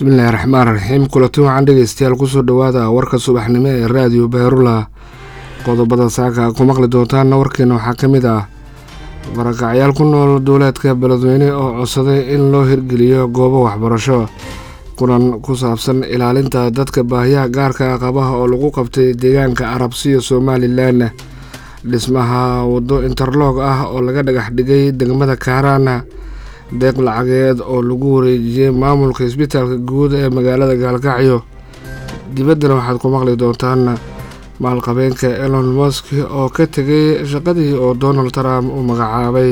bismillaahi raxmaani raxiim. kulanti waxaan dhegeystayaal kusoo dhawaada warka subaxnimo ee raadiyo Beerula. qodobada saaka ku maqli doontaan warkeena waxaa ka mid ah barakacyaal ku nool dowladka Beledweyne oo codsaday in loo hirgeliyo goobo waxbarasho. kulan ku saabsan ilaalinta dadka baahiyaha gaarka qaba oo lagu qabtay deegaanka Arabsiyo Somaliland. dhismaha wado interlock ah oo laga dhagax dhigay degmada Kaarana. deeq lacageed oo lagu wareejiyay maamulka isbitaalka guud ee magaalada Gaalkacyo. dibaddana waxaad ku maqli doontaan maalqabeenka Elon Musk oo ka tegay shaqadii oo Donald Trump u magacaabay.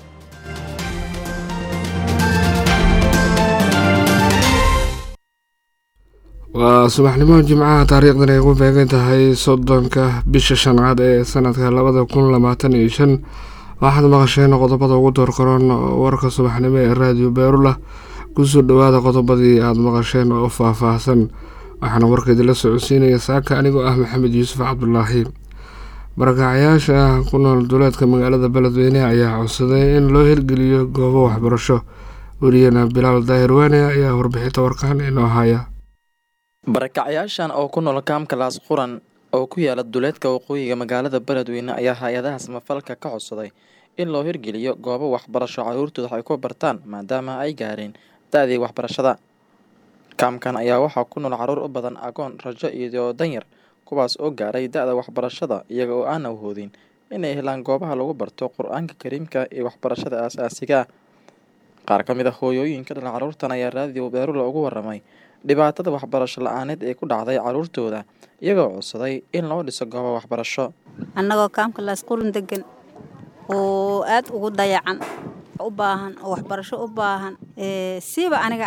waa subaxnimo jimcaha taariikhdan ay ku beegan tahay 30 bisha shanaad ee sanadka 2025. waxaad maqasheen qodobada ugu doorkaroon warka subaxnimo ee raadiyo Beerula. kusoo dhawaada qodobadii aad maqasheen oo faahfaahsan. waxaana warkeeda la socodsiinaya saaka anigoo ah Maxamed Yuusuf Cabdulaahi. barakacyaasha ku nool dowladka magaalada Beledweyne ayaa codsaday in loo hirgeliyo goobo waxbarasho. wariyana Bilaal Daahir Waane ayaa warbixinta warkaan inoo haya. barakacyaashan oo ku nool kaamka Laas Quran oo ku yaala duleedka waqooyiga magaalada Beledweyne ayaa hay'adaha samafalka ka codsaday in loo hirgeliyo goobo waxbarasho carruurtooda ay ku bartaan maadaama ay gaareen da'dii waxbarashada. kaamkan ayaa waxaa ku nool carruur u badan agoon, rajo iyo danyar, kuwaas oo gaaray da'da waxbarashada iyaga oo aan awoodin inay helaan goobaha lagu barto Qur'aanka Kariimka iyo waxbarashada aasaasiga ah. qaar ka mid ah hooyooyinka dhalay carruurtan ayaa raadiyo Beerula ugu warramay dhibaatada waxbarasho la'aaneed ee ku dhacday carruurtooda iyagoo codsaday in loo dhiso goobo waxbarasho. annagoo kaamka Laas Quran degan oo aad ugu dayacan u baahan oo waxbarasho u baahan siiba aniga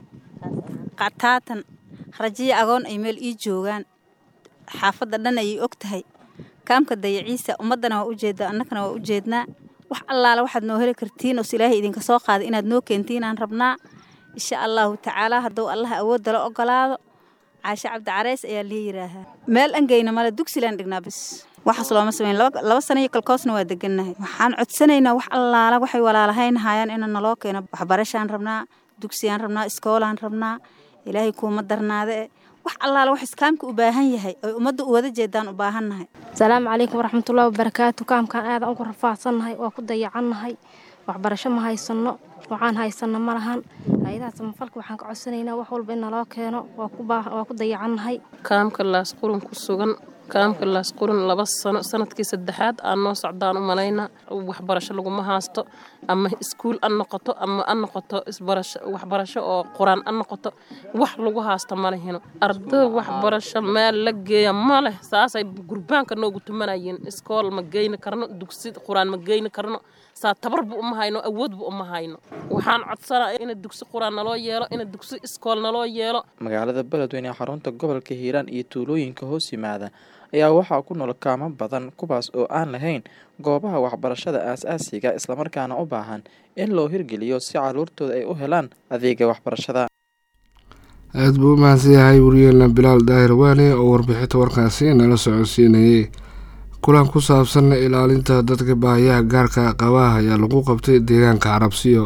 qataatan rajiya agoon ay meel ii joogaan xaafadda dhan ay og tahay kaamka dayaciisa ummadana waa u jeedaa annagana waa u jeednaa. wax allaala waxaad noo heli kartiin oo Ilaahay idinka soo qaaday inaad noo keentiin aan rabnaa insha Allahu tacaala hadduu Allah awood la ogolaado. Caasha Cabdi Careys ayaa la yiraahaa meel angeyna mala dugsilaan dhignaa bis waxaas looma sameyn laba sano iyo kalkoosna waa degannahay. waxaan codsanaynaa wax allaala waxay walaalahayn hayaan in naloo keeno waxbarashaan rabnaa, dugsiyaan rabnaa, iskoolaan rabnaa. Ilaahay kuuma darnaade wax allaala wax iskaamka u baahan yahay oo ummadda u wada jeedaan u baahannahay. Assalaamu calaykum waraxmatullaahi wabarakaatu. kaamkan aad aan ugu rafaadsannahay waa ku dayacannahay, waxbarasho ma haysano, waxaan haysano ma lahan. hay'adaha samafalka waxaan ka codsanaynaa wax walba in naloo keeno, waa ku dayacannahay. kaamka Laas Quran ku sugan kaamka Laas Quran 2 sano sanadkii 3aad aan noo socdaan u malaynaa. waxbarasho laguma haasto ama iskuul aan noqoto ama aan noqoto waxbarasho oo Quraan aan noqoto wax lagu haasto ma lehino. arday waxbarasho meel la geeyo ma leh. saasay gurbaanka noogu tumanayeen. iskool ma geeyna karno, dugsi Quraan ma geeyna karno. saa tabarbu uma hayno, awoodbu uma hayno. waxaan codsanayaa in dugsi Quraan naloo yeelo, in dugsi iskool naloo yeelo. magaalada Beledweyne xarunta gobolka Hiiraan iyo tuulooyinka hoos yimaada ayaa waxaa ku nool kaamo badan kuwaas oo aan lahayn goobaha waxbarashada aasaasiga isla markaana u baahan in loo hirgeliyo si carruurtooda ay u helaan adeega waxbarashada. aad buu mahadsan yahay wariyana Bilaal Daahir Waane oo warbixinta warkaasi nala socodsiinayay. kulan ku saabsan ilaalinta dadka baahiyaha gaarka qaba ayaa lagu qabtay deegaanka Arabsiyo.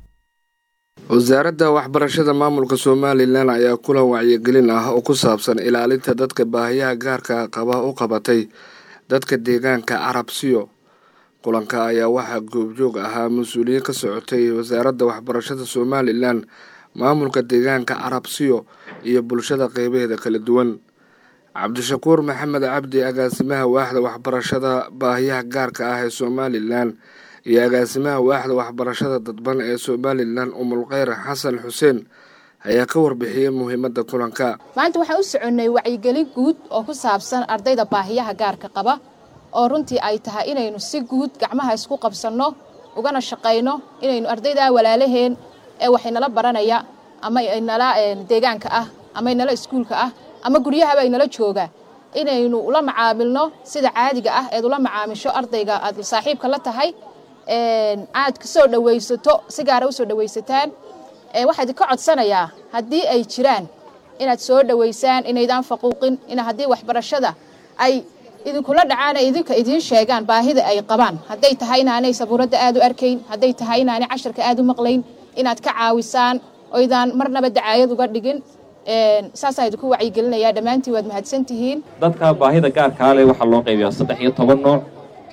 wasaaradda waxbarashada maamulka Somaliland ayaa kulan wacyigelin ah oo ku saabsan ilaalinta dadka baahiyaha gaarka qaba u qabatay dadka deegaanka Arabsiyo. kulanka ayaa waxaa goobjoog ahaa mas'uuliyiin ka socotay wasaaradda waxbarashada Somaliland, maamulka deegaanka Arabsiyo iyo bulshada qeybaheeda kala duwan. Cabdishakuur Maxamed Cabdi, agaasimaha waaxda waxbarashada baahiyaha gaarka ah ee Somaliland, iyo agaasimaha waaxda waxbarashada dadban ee Somaliland Umul Khayr Xasan Xuseen ayaa ka warbixiyay muhiimadda kulanka. maanta waxaan u soconay wacyigelin guud oo ku saabsan ardayda baahiyaha gaarka qaba oo runtii ay tahay inaynu si guud gacmaha isku qabsanno ugana shaqayno inaynu ardayda walaalaheen ee waxay nala baranaya ama ay nala deegaanka ah ama ay nala iskuulka ah ama guryaha ay nala jooga inaynu ula macaamilno sida caadiga ah ee ula macaamisho ardayga aad saaxiibka la tahay aad ka soo dhawaysato si gaar ah u soo dhawaysataan. waxaad ka codsanayaa haddii ay jiraan inaad soo dhawaysaan inaydaan faquuqin, in haddii waxbarashada ay idinkula dhacaan ay idinka idiin sheegaan baahida ay qabaan, hadday tahay inaanay sabuuradda aad u arkayn, hadday tahay inaanay casharka aad u maqlayn, inaad ka caawisaan oydaan marnaba dacaayad uga dhigin saasaan idinku wacyigelinayaa dhammaantiin waad mahadsantihiin dadka baahida gaarkaa leh waxaa loo qaybiyaa 13 nooc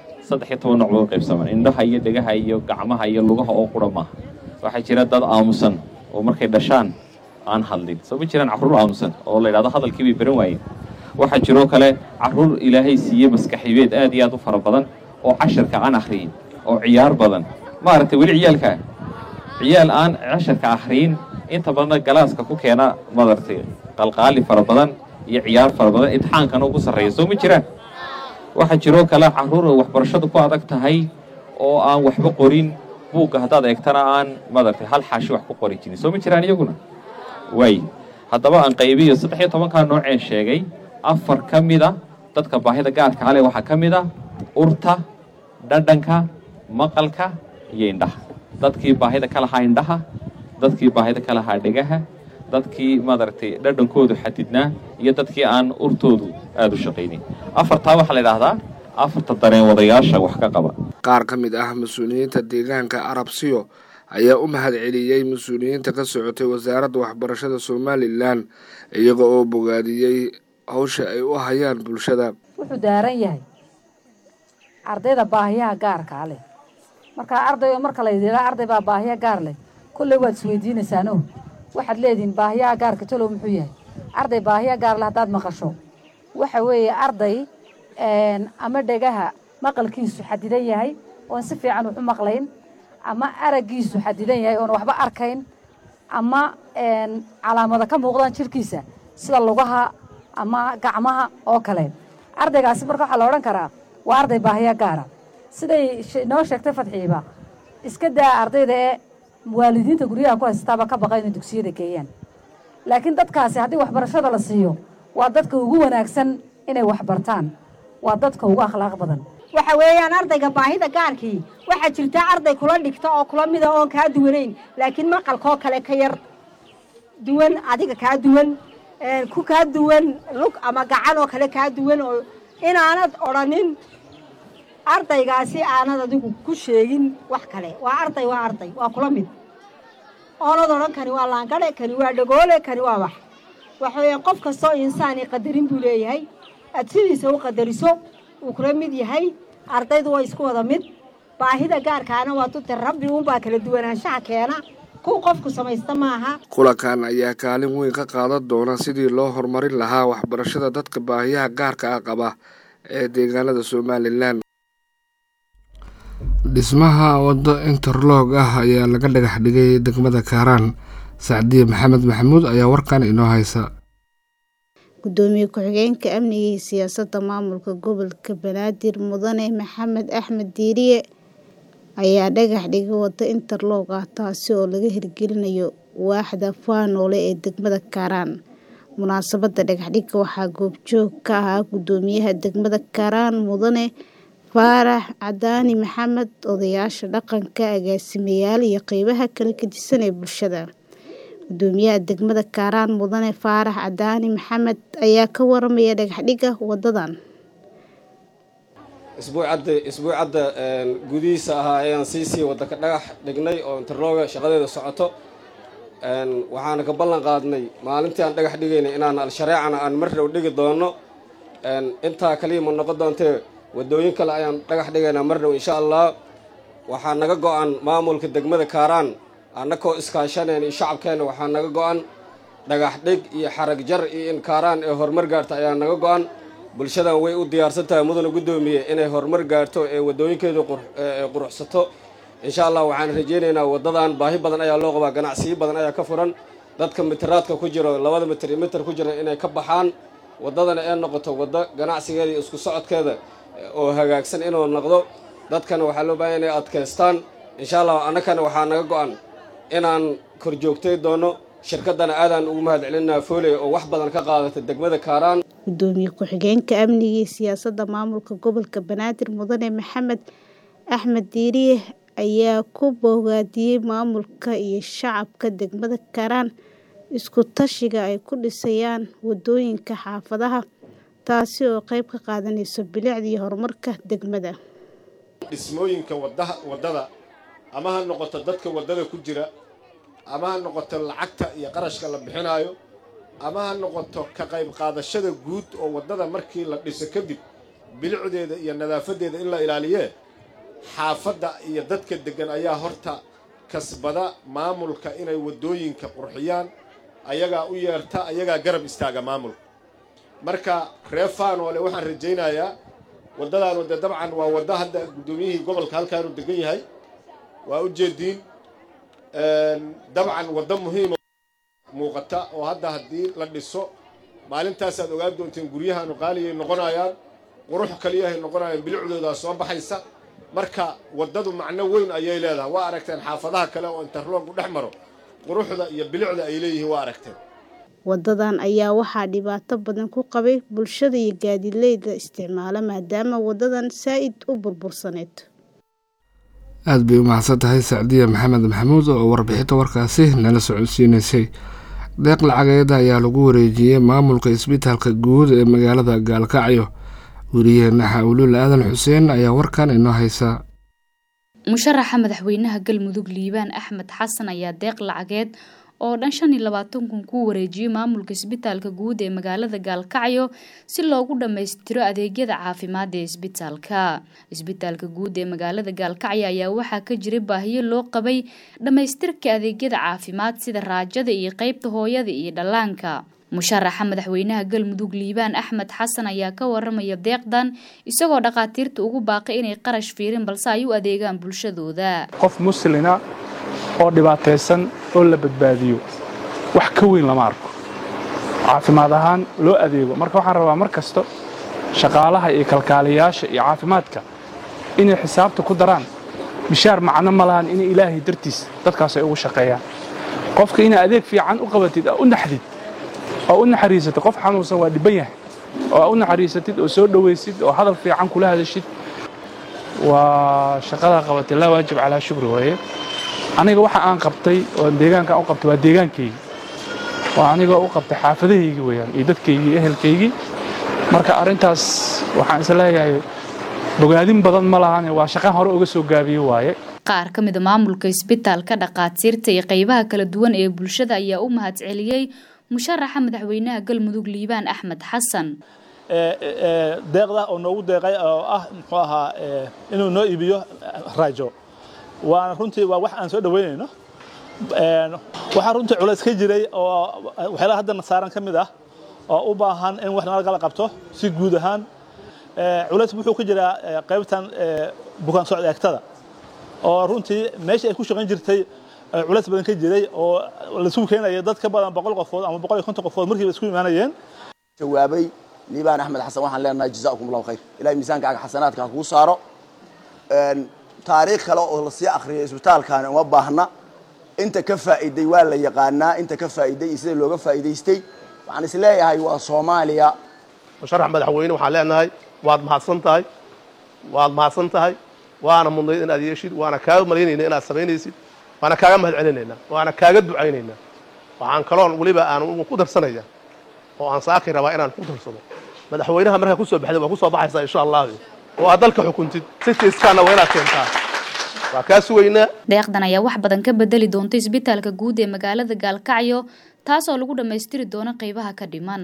13 nooc loo qaybsamaa indhaha iyo dhegaha iyo gacmaha iyo lugaha oo qura maaha waxaa jira dad aamusan oo markay dhashaan aan hadlin soo ma jiraan carruur aamusan oo la yidhaahdo hadalkii bay baran waayeen waxaa jiroo kale carruur ilaahay siiyey maskaxibeed aad iyo aad u fara badan oo casharka aan akhriyin oo ciyaar badan maaragtay weli ciyaal aan casharka akhriyin inta badan galaaska ku keena maaragtay qalqaali fara badan iyo ciyaar fara badan imtixaankana ugu sarreeya soo ma jiraan waxaa jiroo kale carruur waxbarashadu ku adag tahay oo aan waxba qorin buugga haddaad eegtana aan maaragtay hal xaashi wax ku qori jirin soo ma jiraan iyaguna waay haddaba aan qaybiyo 13 nooceen sheegay 4 ka mid ah dadka baahida gaarka ah waxaa ka mid ah urta dhadhanka maqalka iyo indhaha dadkii baahida ka lahaa indhaha dadkii baahida ka lahaa dhegaha dadkii maaragtay dhadhankoodu xadidnaa iyo dadkii aan urtoodu aad u shaqaynin afartaa waxaa la yidhaahdaa afarta dareen wadayaasha wax ka qaba qaar ka mid ah mas-uuliyiinta deegaanka arabsiyo ayaa u mahad celiyey mas-uuliyiinta ka socotay wasaaradda waxbarashada somalilan iyaga oo bogaadiyey hawsha ay u hayaan bulshada wuxuu daaran yahay ardayda baahiyaha gaarka leh marka la yidhaahdo arday baa baahiya gaar leh kulley waad isweydiinaysaano waxaad leedihiin baahiyaha gaarka talow muxuu yahay arday baahiya gaar leh haddaad maqasho waxa weeye arday ama dhegaha maqalkiisu xadidan yahay oon si fiican wax u maqlayn ama araggiisu xadidan yahay oon waxba arkayn ama calaamada ka muuqdaan jirkiisa sida lugaha ama gacmaha oo kale ardaygaasi marka waxaa la odhan karaa waa arday baahiya gaara siday noo sheegtay Fadxiiba iska daa ardayda ee waalidiinta guryaha ku haystaaba ka baqay inay dugsiyada geeyaan laakiin dadkaasi haddii waxbarashada la siiyo waa dadka ugu wanaagsan inay wax bartaan waa dadka ugu akhlaaq badan waxa weeyaan ardayga baahida gaarkii waxa jirta arday kula dhigta oo kula mid ah oo ka duwanayn laakiin maqalkoo kale ka yar duwan adiga ka duwan ku ka duwan lug ama gacan oo kale ka duwan oo inaanad oranin ardaygaasi aanad adigu ku sheegin wax kale waa arday waa kula mid oonad oran kani waa laangare kani waa dhagoole kani waa wax waxa weeyaan qof kastoo insaani qadarin buu leeyahay aad sidiisa u qadariso uu kula mid yahay ardaydu waa isku wada mid baahida gaarkaana waa tuta rabbi uunbaa kala duwanaanshaha keena kuwa qofku samaysta maaha kulankan ayaa kaalin weyn ka qaadan doona sidii loo horumarin lahaa waxbarashada dadka baahiyaha gaarka ah qaba ee deegaanada somalilan dhismaha waddo interlog ah ayaa laga dhagax dhigay degmada Kaaraan Sacdiye Maxamed Maxamuud ayaa warkan inoo haysa gudoomiye ku-xigeenka amniga iyo siyaasadda maamulka gobolka Banaadir Mudane Maxamed Axmed Diiriye ayaa dhagax dhigay waddo interlog ah taasi oo laga hirgelinayo waaxda Faanoole ee degmada Kaaraan munaasabadda dhagax dhigga waxaa goobjoog ka ahaa gudoomiyaha degmada Kaaraan Mudane Faarax Cadaani Maxamed odayaasha dhaqanka agaasimayaal iyo qaybaha kala gedisan ee bulshada gudoomiyaha degmada Kaaraan Mudane Faarax Cadaani Maxamed ayaa ka waramaya dhagax dhigga wadadan isbuucadda gudihiisa ahaa ayaan sii wadda ka dhagax dhignay oo interlooga shaqadeeda socoto waxaana ka ballan qaadnay maalintii aan dhagax dhigaynay inaan al-shareecana aan mar dhow dhigi doono intaa kaliya ma noqon doontee wadooyin kale ayaan dhagax dhigaynaa mar dhow insha allah waxaa naga go-an maamulka degmada Kaaraan annakoo iskaashaneen iyo shacabkeena waxaa naga go-an dhagax dhig iyo xarag jar iyo in Kaaraan ee horumar gaarto ayaa naga go-an bulshadan way u diyaarsan tahay mudane gudoomiye inay horumar gaarto ee wadooyinkeedu quruxsato insha allah waxaan rajaynaynaa wadadan baahi badan ayaa loo qabaa ganacsiyo badan ayaa ka furan dadka mitiraadka ku jiro 2 mitir ku jira inay ka baxaan wadadana ay noqoto wada ganacsigeeda iyo isku socodkeeda oo hagaagsan inuu noqdo dadkana waxaa loo baahan inay adkaystaan insha allah annakana waxaa naga go-an inaan kor joogtay doono shirkadana aadaan ugu mahad celinaa Fooley oo wax badan ka qaadata degmada Kaaraan gudoomiye ku-xigeenka amniga iyo siyaasadda maamulka gobolka Banaadir Mudane Maxamed Axmed Diiriye ayaa ku bogaadiyey maamulka iyo shacabka degmada Kaaraan isku tashiga ay ku dhisayaan wadooyinka xaafadaha taasi oo qayb ka qaadanayso bilicda iyo horumarka degmada dhismooyinka wadada ama ha noqoto dadka wadada ku jira ama ha noqoto lacagta iyo qarashka la bixinayo ama ha noqoto ka qayb qaadashada guud oo waddada markii la dhiso kadib bilicdeeda iyo nadaafadeeda in la ilaaliyo xaafadda iyo dadka degan ayaa horta kasbada maamulka inay waddooyinka qurxiyaan ayagaa u yeerta ayagaa garab istaaga maamulka marka reer Faanoole waxaan rajaynayaa waddadan wadda dabcan waa wadda hadda gudoomiyihii gobolka halkaanu degan yahay waa u jeediin dabcan wadda muhiim muuqata oo hadda haddii la dhiso maalintaas aad ogaan doonteen guryahaanu qaaliyay noqonayaan qurux kaliyahay noqonayaan bilicdooda soo baxaysa marka waddadu macno weyn ayay leedahay waa aragteen xaafadaha kale oo interloog u dhex maro quruxda iyo bilicda ay leeyihiin waa aragteen wadadan ayaa waxaa dhibaato badan ku qabay bulshada iyo gaadiidleyda isticmaala maadaama wadadan saaid u burbursaneed aad bay u mahadsantahay Sacdiya Maxamed Maxamuud oo warbixinta warkaasi nala socodsiinaysay deeq lacageed ayaa lagu wareejiyay maamulka isbitaalka guud ee magaalada Gaalkacyo wariyaheena Xawluul Aadan Xuseen ayaa warkan inoo haysa musharaxa madaxweynaha Galmudug Liibaan Axmed Xasan ayaa deeq lacageed oo dhan 25 kun ku wareejiyay maamulka isbitaalka guud ee magaalada Gaalkacyo si loogu dhameystiro adeegyada caafimaad ee isbitaalka guud ee magaalada Gaalkacyo ayaa waxa ka jiray baahiyo loo qabay dhameystirka adeegyada caafimaad sida raajada iyo qaybta hooyada iyo dhallaanka musharaxa madaxweynaha Galmudug Liibaan Axmed Xasan ayaa ka waramaya deeqdan isagoo dhaqaatiirta ugu baaqay inay qarash fiirin balse ay u adeegaan bulshadooda qof muslina oo dhibaataysan oo la badbaadiyo wax ka weyn lama arko caafimaad ahaan loo adeego marka waxaan rabaa mar kasto shaqaalaha iyo kalkaaliyaasha iyo caafimaadka inay xisaabta ku daraan bishaar macna ma lahan in ilaahay dartiis dadkaas ay ugu shaqeeyaan qofka in adeeg fiican u qabatid oo u naxdid oo u naxariisatid qof xanuunsan waa dhiban yahay oo u naxariisatid oo soo dhaweysid oo hadal fiican kula hadashid waa shaqada qabatay la waajib calaa shukri waaye aniga waxa aan qabtay oo deegaanka u qabtay waa deegaankayga waa aniga u qabtay xaafadahayga weeyaan iyo dadkayga ehelkayga marka arintaas waxaan isleeyahay bogaadin badan ma lahan waa shaqo hore uga soo gaabiyo waaye qaar ka mid ah maamulka isbitaalka dhaqaatiirta iyo qaybaha kala duwan ee bulshada ayaa u mahadceliyay musharaxa madaxweynaha Galmudug Liibaan Axmed Xasan deeqda oo noogu deeqay oo ah muxuu ahaa inuu noo iibiyo raajo waana runtii waa wax aan soo dhaweynayno waxa runtii culays ka jiray oo waxyaalaha hadda saaran ka mid ah oo u baahan in wax laga qabto si guud ahaan culays wuxuu ka jiraa qaybtan bukaan socod eegtada oo runtii meesha ay ku shaqayn jirtay culays badan ka jiray oo la soo keenay dad ka badan 100 qofood ama 150 qofood markii isku imaanayeen jawaabay Liibaan Axmed Xasan waxaan leenahay jazaakumullahu khayr ilaahay miisaankaaga xasanaadka ku saaro taariikh kale oo la sii akhriyo isbitaalkan uma baahna inta ka faa'iiday waa la yaqaanaa inta ka faa'iiday sida looga faa'iideystay waxaan is leeyahay waa Soomaaliya musharax madaxweyne waxaan leenahay waad mahadsan tahay waana mudnayd in aad yeeshid waana kaaga maleynayna inaad sameynaysid waana kaaga mahadcelinayna waana kaaga ducaynayna waxaan kaloon waliba aan ku darsanaya oo aan saaki rabaa inaan ku darsado madaxweynaha markaa ku soo baxday waa ku soo baxaysaa insha Allah oo aad dalka xukuntid siskiiskaana waa inaad keentaa waa ka suweynaa deeqdan ayaa wax badan ka bedeli doonta isbitaalka guud ee magaalada Gaalkacyo taas oo lagu dhameystiri doono qaybaha ka dhiman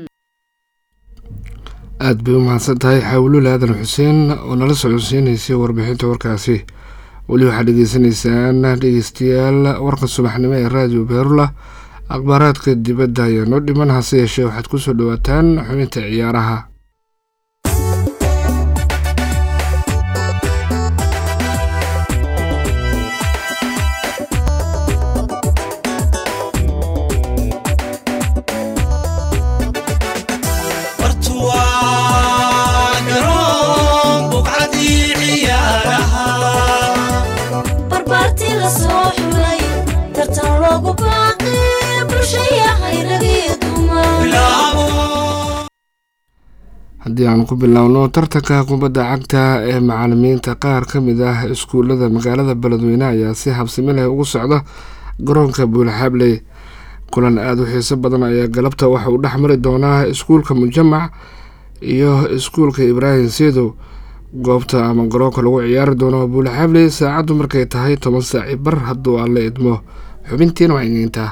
aad bay u mahadsantahay Xawluul Aadan Xuseen oo nala socodsiinaysay warbixinta warkaasi wali waxaad dhegeysaneysaan dhegeystayaal warka subaxnimo ee Radio Beerula akhbaaraadka dibadda ayaa noo dhiman hase yeeshee waxaad ku soo dhawaataan xubinta ciyaaraha haddii aan ku bilowno tartanka kubadda cagta ee macallimiinta qaar ka mid ah iskuulada magaalada Beledweyne ayaa si habsami leh ugu socda garoonka Buulxabley kulan aad u xiiso badan ayaa galabta waxa uu dhexmari doonaa iskuulka Mujamac iyo iskuulka Ibraahim Seedow goobta ama garoonka lagu ciyaari doono Buulxabley saacadu markay tahay 10 saac bar hadduu alle idmo xubintiina waa inta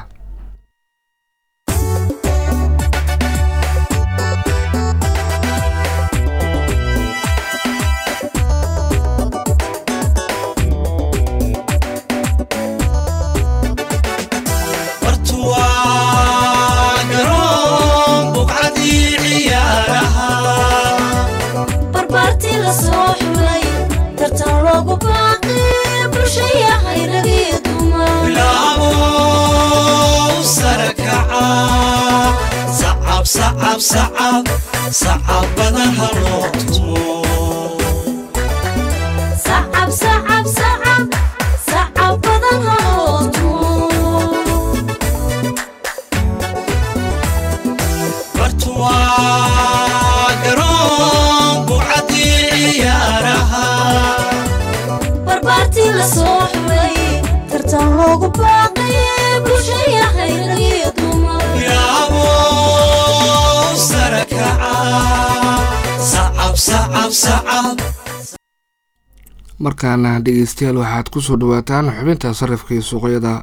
صعب بدنها لوتمو صعب بدنها لوتمو برتوا قرون بوعدي عيارها بربارتي لصوحبي ترتان لوغو باقي بوشي خير يدوما يا markaana dhegeystayaal waxaad ku soo dhawaataan xubinta sarifka iyo suuqyada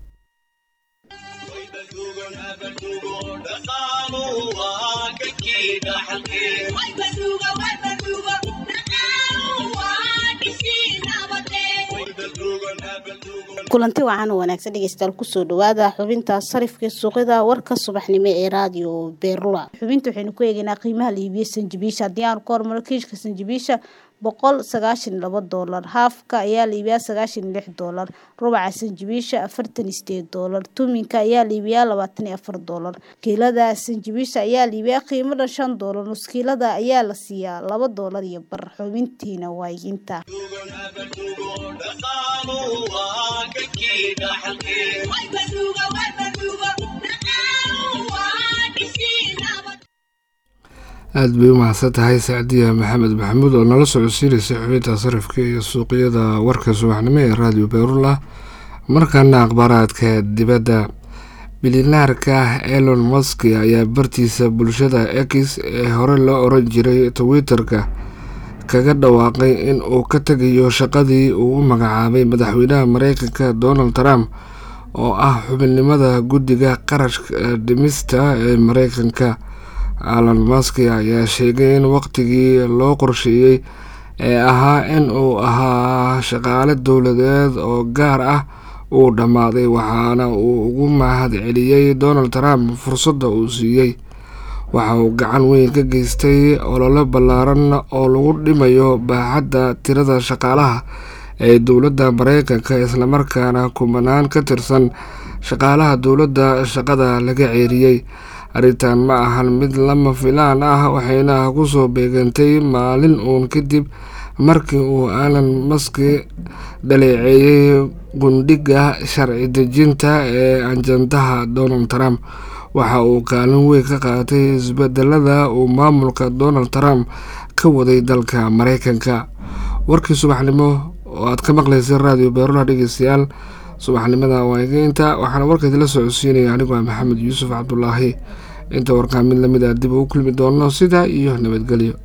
kulanti wacan wanaagsan dhegeystayaal kusoo dhawaada xubinta sarifka suuqyada warka subaxnimo ee radio Beerula. xubinta waxaynu ku eegaynaa qiimaha liibiya sanjibiisha haddii aan kormar kiishka sanjibiisha $192, haafka ayaa liibiya $96, rubaca sanjibiisha $48, tuminka ayaa liibiya $24, kiilada sanjibiisha ayaa liibiya qiimo dhan $5, nuskiilada ayaa la siiyaa $2 iyo bar. xubintiina waa inta aad bay u mahadsan tahay Saacadiya Maxamed Maxamuud oo nala socodsiinaysa xubinta sarifka iyo suuqyada warka subaxnimo ee Radio Beerula. markaana akhbaaraadka dibadda bilinaarka Elon Musk ayaa bartiisa bulshada X ee hore loo oran jiray Twitter-ka kaga dhawaaqay in uu ka tagayo shaqadii uu u magacaabay madaxweynaha Mareykanka Donald Trump oo ah xubinnimada guddiga qarashka dhimista ee Mareykanka. Elon Musk ayaa sheegay in waqtigii loo qorsheeyay ee ahaa in uu ahaa shaqaale dowladeed oo gaar ah uu dhammaaday, waxaana uu ugu mahadceliyay Donald Trump fursadda uu siiyay. waxa uu gacan weyn ka geystay olole ballaaran oo lagu dhimayo baaxadda tirada shaqaalaha ee dowladda Mareykanka, isla markaana kumanaan ka tirsan shaqaalaha dowladda shaqada laga ceeriyay. arrintan ma ahan mid lama filaan ah, waxayna ku soo beegantay maalin uun kadib markii uu Elon Musk dhaleeceeyay gundhiga sharci dejinta ee ajandaha Donald Trump. waxa uu kaalin weyn ka qaatay isbedelada uu maamulka Donald Trump ka waday dalka Mareykanka. warkii subaxnimo oo aad ka maqlaysay Radio Beerula dhegeystayaal subaxnimada waa inta waxaana warkeeda la socodsiinaya anigoo Maxamed Yuusuf Cabdullaahi. inta warkaan mid lamid ah dib u kulmi doono sida iyo nabadgelyo.